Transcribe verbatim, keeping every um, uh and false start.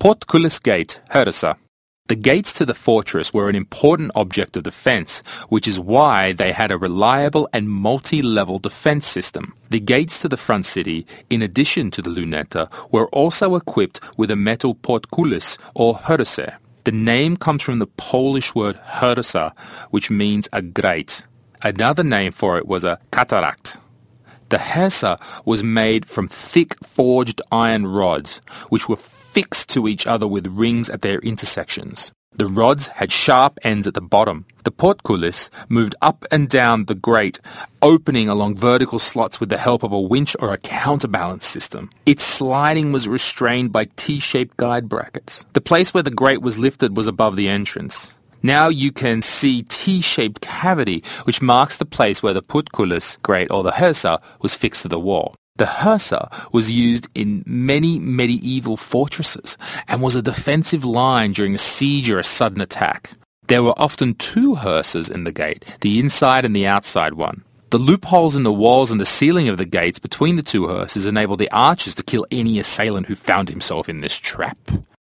Portcullis Gate, Hörsa. The gates to the fortress were an important object of defence, which is why they had a reliable and multi-level defence system. The gates to the front city, in addition to the luneta, were also equipped with a metal portcullis or hörse. The name comes from the Polish word hörsa, which means a grate. Another name for it was a cataract. The hörsa was made from thick forged iron rods, which were fixed to each other with rings at their intersections. The rods had sharp ends at the bottom. The portcullis moved up and down the grate, opening along vertical slots with the help of a winch or a counterbalance system. Its sliding was restrained by T-shaped guide brackets. The place where the grate was lifted was above the entrance. Now you can see T-shaped cavity, which marks the place where the portcullis grate or the hörsa was fixed to the wall. The hörsa was used in many medieval fortresses and was a defensive line during a siege or a sudden attack. There were often two hörsas in the gate, the inside and the outside one. The loopholes in the walls and the ceiling of the gates between the two hörsas enabled the archers to kill any assailant who found himself in this trap.